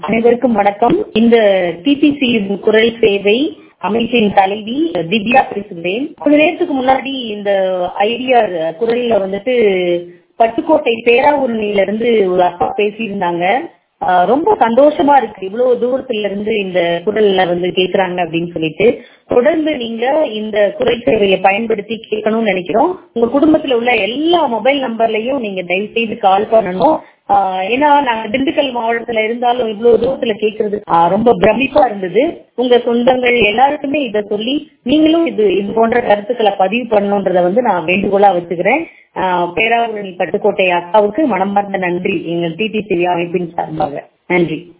அனைவருக்கும் வணக்கம். இந்த டிடிசி குரல் சேவை அமைப்பின் தலைவி திவ்யா பேசுகிறேன். கொஞ்ச நேரத்துக்கு முன்னாடி இந்த ஐடியா குரல்ல வந்துட்டு பட்டுக்கோட்டை பேராவூரணியில இருந்து ஒரு அக்கா பேசியிருந்தாங்க. ரொம்ப சந்தோஷமா இருக்கு, இவ்வளவு தூரத்துல இருந்து இந்த குரல்ல வந்து கேக்குறாங்க அப்படின்னு சொல்லிட்டு. தொடர்ந்து நீங்க இந்த குரல் சேவையை பயன்படுத்தி கேட்கணும்னு நினைக்கிறோம். உங்க குடும்பத்துல உள்ள எல்லா மொபைல் நம்பர்லயும் நீங்க தயவு செய்து கால் பண்ணணும். ஏன்னா நாங்க திண்டுக்கல் மாவட்டத்துல இருந்தாலும் இவ்வளவு தூரத்துல கேட்கறது ரொம்ப பிரமிப்பா இருந்தது. உங்க சொந்தங்கள் எல்லாருக்குமே இதை சொல்லி நீங்களும் இது போன்ற கருத்துக்களை பதிவு பண்ணணுன்றத வந்து நான் வேண்டுகோளா வச்சுக்கிறேன். பேராவூரணி பட்டுக்கோட்டை அக்காவுக்கு மனமார்ந்த நன்றி எங்கள் டிடிசி அமைப்பின் சார்பாக. நன்றி.